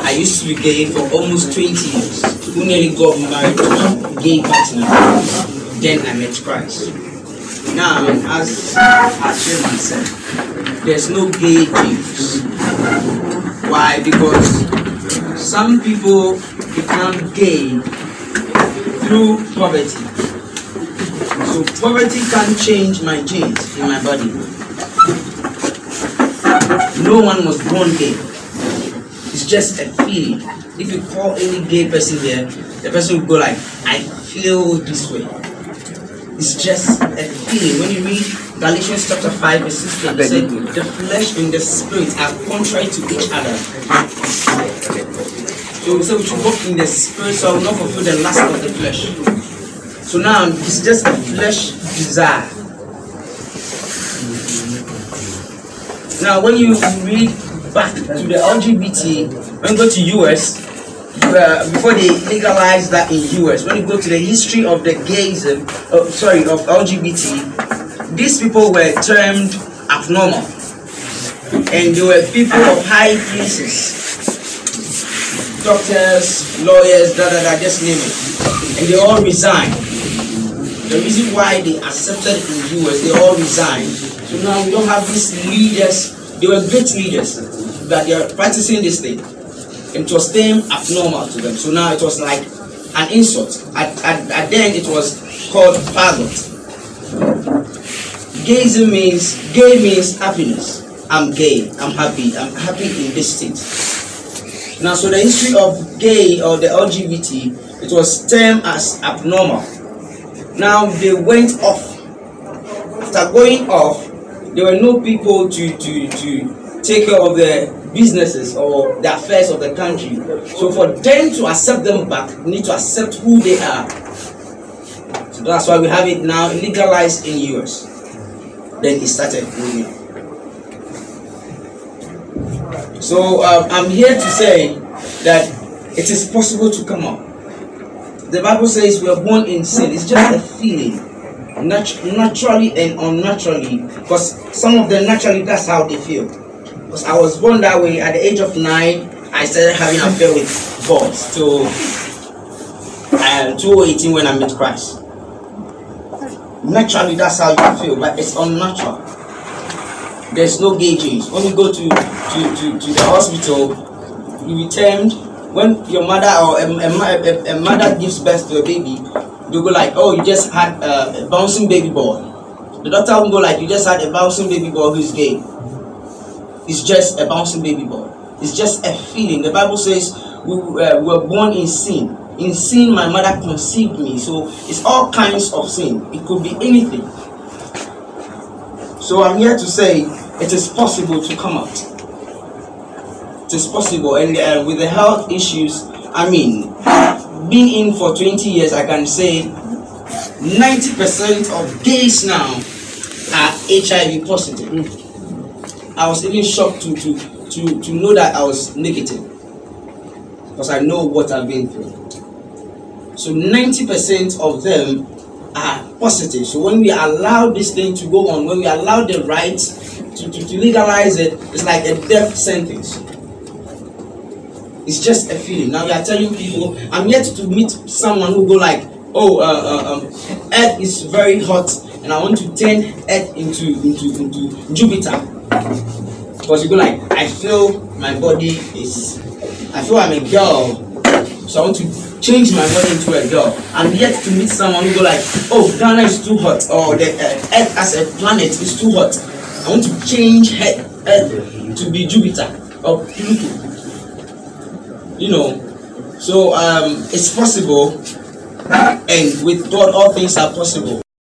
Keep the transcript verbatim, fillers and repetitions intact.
I used to be gay for almost twenty years. Who nearly got married to a gay partner. Then I met Christ. Now, as I chairman said, there's no gay Jews. Why? Because some people become gay through poverty. So poverty can't change my genes in my body. No one was born gay. It's just a feeling. If you call any gay person here, the person will go like, I feel this way. It's just a feeling. When you read Galatians chapter five verse sixteen, it says the flesh and the spirit are contrary to each other. So we say we should walk in the spirit so I will not fulfill the lust of the flesh. So now it's just a flesh desire. Now when you read back to the L G B T, when you go to U S, uh, before they legalized that in U S, when you go to the history of the gayism, uh, sorry, of L G B T, these people were termed abnormal. And they were people of high places. Doctors, lawyers, da da da, just name it. And they all resigned. The reason why they accepted in U S, they all resigned. So now we don't have these leaders. They were great leaders that they are practicing this thing. It was termed abnormal to them. So now it was like an insult. At, at, at then it was called faggot. Gayism means, gay means happiness. I'm gay, I'm happy, I'm happy in this state. Now, so the history of gay or the L G B T, it was termed as abnormal. Now they went off. After going off, there were no people to, to, to take care of the businesses or the affairs of the country. So for them to accept them back, we need to accept who they are. So that's why we have it now legalized in U S. Then it started moving. So um, I'm here to say that it is possible to come up. The Bible says we are born in sin. It's just a feeling, Nat naturally and unnaturally. Because some of them naturally, that's how they feel. Because I was born that way. At the age of nine, I started having an affair with boys till uh, two thousand eighteen when I met Christ. Naturally, that's how you feel, but it's unnatural. There's no gay genes. When you go to, to, to, to the hospital, you be termed, when your mother or a, a, a, a mother gives birth to a baby, they go like, oh, you just had a, a bouncing baby boy. The doctor will go like, you just had a bouncing baby boy who's gay. It's just a bouncing baby boy. It's just a feeling. The Bible says we uh, were born in sin. In sin, my mother conceived me. So it's all kinds of sin. It could be anything. So I'm here to say it is possible to come out. It is possible. And uh, with the health issues, I mean, being in for twenty years, I can say ninety percent of gays now are H I V positive. I was even shocked to, to, to, to know that I was negative. Because I know what I've been through. So ninety percent of them are positive. So when we allow this thing to go on, when we allow the right to, to, to legalize it, it's like a death sentence. It's just a feeling. Now we are telling people, I'm yet to meet someone who go like, oh, uh, uh, um, Earth is very hot and I want to turn Earth into, into, into Jupiter. Because you go like, I feel my body is, I feel I'm a girl, so I want to change my body into a girl. I'm yet to meet someone who go like, oh, Ghana is too hot, or the uh, Earth as a planet is too hot. I want to change Earth to be Jupiter or Pluto. You know, so um, it's possible, and with God all things are possible.